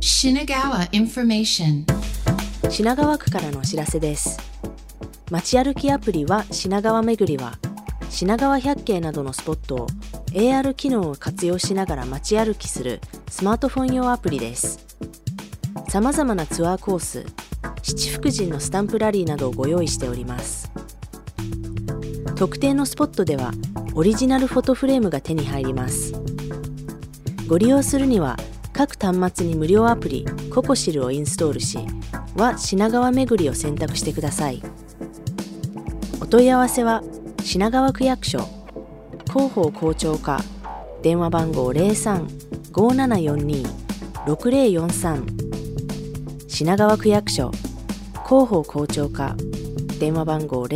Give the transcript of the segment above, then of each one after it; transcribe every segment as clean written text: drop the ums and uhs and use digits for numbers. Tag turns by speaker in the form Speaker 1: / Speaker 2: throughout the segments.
Speaker 1: Shinagawa Information。
Speaker 2: 品川区からのお知らせです。街歩きアプリは品川めぐりは、品川百景などのスポットを AR 機能を活用しながら街歩きするスマートフォン用アプリです。さまざまなツアーコース、七福神のスタンプラリーなどをご用意しております。特定のスポットではオリジナルフォトフレームが手に入ります。ご利用するには各端末に無料アプリココシルをインストールし、は品川めぐりを選択してください。お問い合わせは品川区役所広報校長課電話番号 03-5742-6043 品川区役所広報校長課電話番号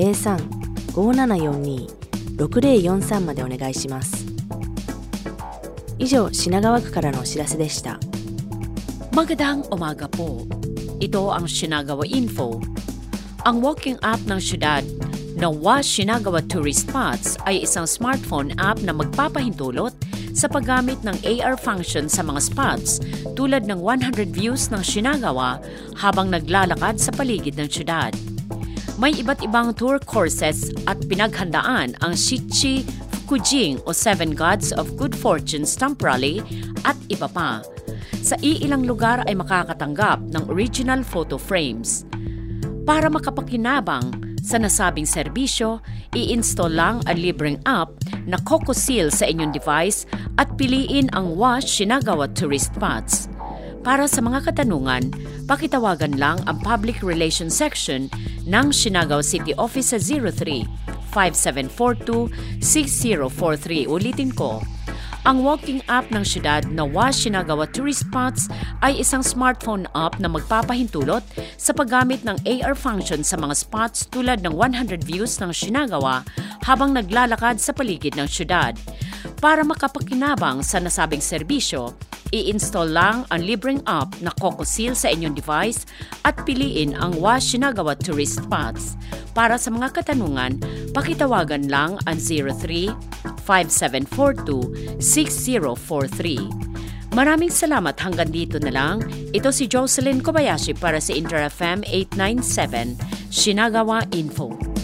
Speaker 2: 03-5742-6043 までお願いします。以上、品川区からのお知らせでした。
Speaker 3: Magandang umaga po. Ito ang Shinagawa Info. Ang walking app ng syudad na WA Shinagawa Tourist Spots ay isang smartphone app na magpapahintulot sa paggamit ng AR function sa mga spots tulad ng 100 views ng Shinagawa habang naglalakad sa paligid ng syudad. May iba't ibang tour courses at pinaghandaan ang Shichi Fukujing o Seven Gods of Good Fortune Stamp Rally at iba pa. Sa iilang lugar ay makakatanggap ng original photo frames. Para makapakinabang sa nasabing serbisyo, i-install lang ang libreng app na Coco Seal sa inyong device at piliin ang WA Shinagawa Tourist Spots. Para sa mga katanungan, pakitawagan lang ang Public Relations Section ng Shinagawa City Office sa 03-5742-6043. Ulitin ko, ang walking app ng syudad na WA Shinagawa Tourist Spots ay isang smartphone app na magpapahintulot sa paggamit ng AR function sa mga spots tulad ng 100 views ng Shinagawa habang naglalakad sa paligid ng syudad. Para makapakinabang sa nasabing serbisyo, i-install lang ang libreng app na Coco Seal sa inyong device at piliin ang WA Shinagawa Tourist Spots. Para sa mga katanungan, pakitawagan lang ang 03-5742-6043. Maraming salamat, hanggang dito na lang. Ito si Jocelyn Kobayashi para sa Inter FM 897 Shinagawa Info.